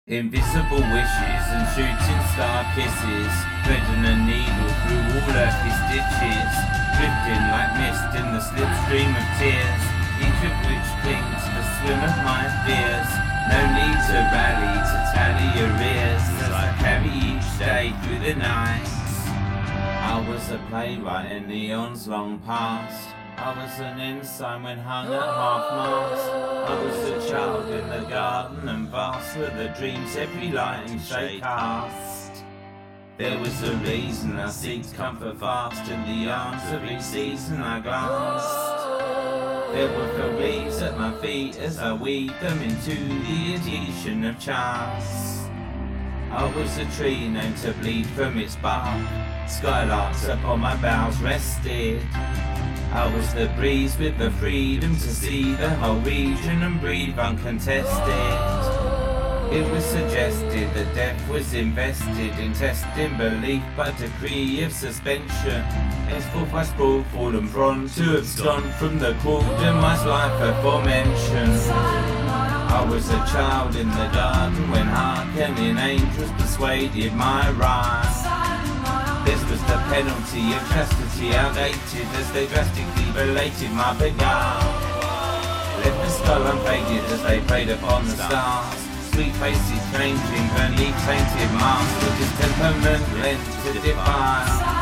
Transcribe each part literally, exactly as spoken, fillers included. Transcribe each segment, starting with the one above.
Invisible wishes and shooting star kisses, threading a needle through all earthly stitches, drifting like mist in the slipstream of tears, each of which clings to the swim of my fears. No need to rally to tally arrears, as I carry each day through the night. I was a playwright in the eons long past. I was an ensign when hung at half-mast. I was a child in the garden and vast were the dreams every light and shade cast. There was a reason I seeked comfort fast, in the arms of each season I glanced. There were fell leaves at my feet as I weaved them into the adhesion of chance. I was a tree known to bleed from its bark, skylarks upon my boughs rested. I was the breeze with the freedom to see the whole region and breathe uncontested. It was suggested that death was invested in testing belief by decree of suspension. Henceforth I sprawl, fallen bronze to abscond from the quagmire life aforementioned. I was a child in the garden when hearkening angels persuaded my rhyme. This was the penalty of chastity outdated as they drastically belated my beguile. Left the skull unfaded as they preyed upon the stars. Sweet faces changing, burnly tainted masks with his temperament lent to defile.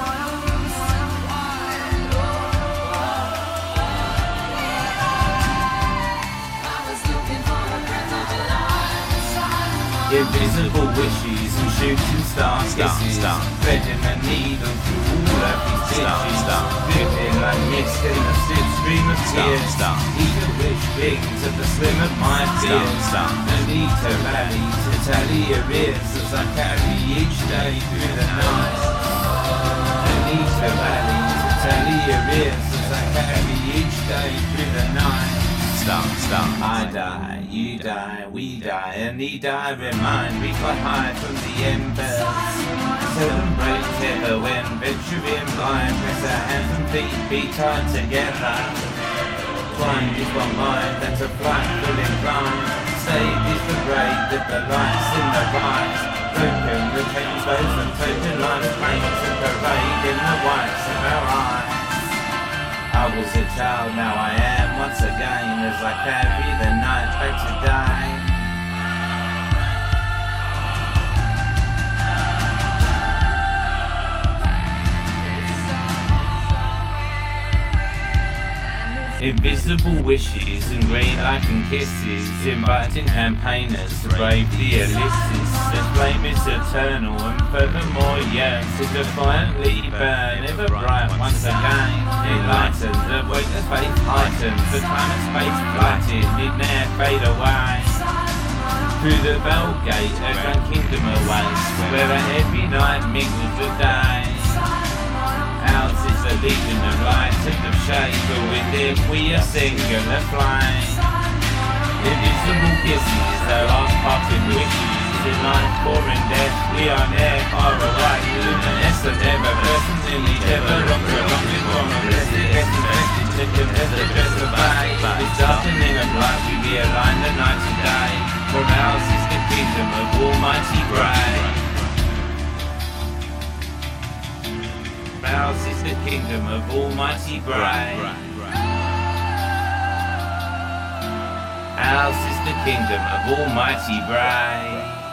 Invisible wishes and shooting star kisses, threading a needle through all earthly stitches, drifting like mist in the slipstream of tears, each of which clings to the slim of my fears. No need to rally to tally arrears as I carry each day through the night. No need to rally to tally arrears as I carry each day through the night. Stop, stop. I die, you die, we die, and he die. Remind we fly high from the embers. Celebrate tether when venturing blind. Press our hands and feet, be tied together. Twined is one mind, that's a flight full inclined. Saved is the brave with the lights in the rise. Broken retains those and token lines, claims and parade in the whites of our eyes. I was a child, now I am once again, as I carry the night back to die. Invisible wishes and green icon kisses, inviting campaigners to brave the Ulysses. The flame is eternal and furthermore yearns to defiantly burn, ever bright once again. Enlightened, the weight of faith heightened, the time and space flighted, need ne'er fade away. Through the bell gate, a grand kingdom awaits, where every night mingles the day. Ours is a legion of light and of shade, but with it we are singular flame. Invisible kisses, our last parting wishes. In life or in death, we are ne'er far away. Luminescent, ever present, nearly ever longer, longing for a blessed, getting vested to contest the best of day. This darkening of light, we realign the night and day. For ours is the kingdom of Almighty Grey. Ours is the kingdom of Almighty Grey. Ours is the kingdom of Almighty Grey.